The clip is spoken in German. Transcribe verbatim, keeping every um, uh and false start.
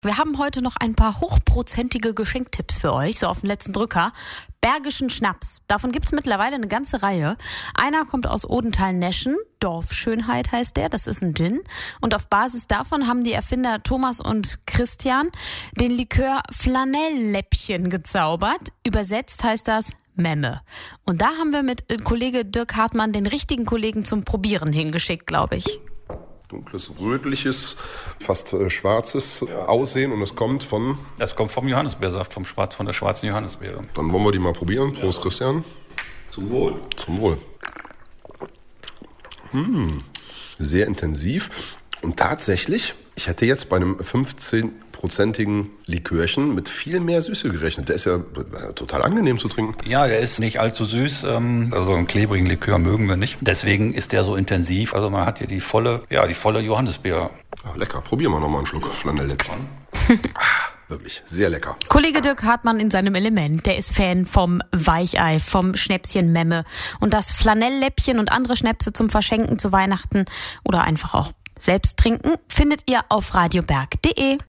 Wir haben heute noch ein paar hochprozentige Geschenktipps für euch, so auf den letzten Drücker. Bergischen Schnaps. Davon gibt's mittlerweile eine ganze Reihe. Einer kommt aus Odenthal-Neschen. Dorfschönheit heißt der. Das ist ein Gin. Und auf Basis davon haben die Erfinder Thomas und Christian den Likör Flanellläppchen gezaubert. Übersetzt heißt das Memme. Und da haben wir mit Kollege Dirk Hartmann den richtigen Kollegen zum Probieren hingeschickt, glaube ich. Dunkles, rötliches, fast äh, schwarzes ja. Aussehen und es kommt von... Das kommt vom Johannisbeersaft, vom Schwarz, von der schwarzen Johannisbeere. Dann wollen wir die mal probieren. Prost, ja. Christian. Zum Wohl. Zum Wohl. Hm, sehr intensiv und tatsächlich, ich hätte jetzt bei einem fünfzehnprozentigen Likörchen mit viel mehr Süße gerechnet. Der ist ja total angenehm zu trinken. Ja, der ist nicht allzu süß. Also einen klebrigen Likör mögen wir nicht. Deswegen ist der so intensiv. Also man hat hier die volle, ja, die volle Johannisbeere. Ach, lecker. Probieren wir noch mal einen Schluck Flanellläppchen. Wirklich, sehr lecker. Kollege Dirk Hartmann in seinem Element, der ist Fan vom Weichei, vom Schnäpschen Memme. Und das Flanellläppchen und andere Schnäpse zum Verschenken zu Weihnachten oder einfach auch selbst trinken, findet ihr auf radioberg punkt de.